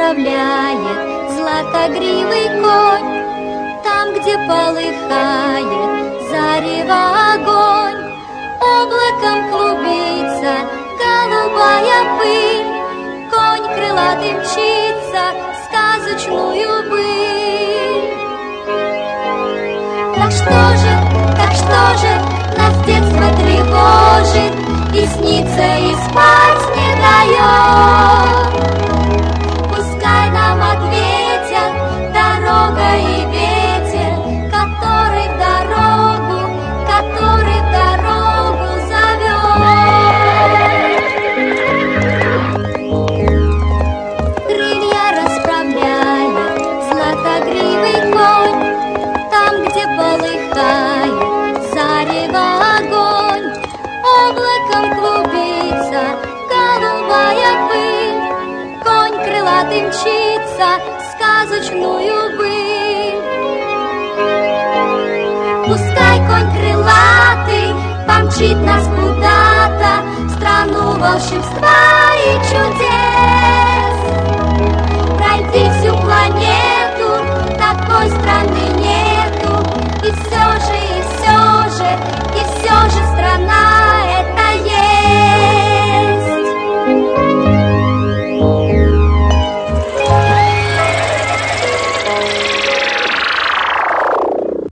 расправляет златогривый конь. Там, где полыхает зарево огонь, облаком клубится голубая пыль. Конь крылатый мчится в сказочную быль. Так что же нас детство тревожит и снится, и спать не дает? Пускай нам ответят дорога и ветер, который в дорогу зовет. Крылья расправляет златогривый конь. Там, где полыхает зарево огонь, облаком клубится голубая пыль. Конь крылатый мчится в сказочную быль. Пускай конь крылатый помчит нас куда-то в страну волшебства и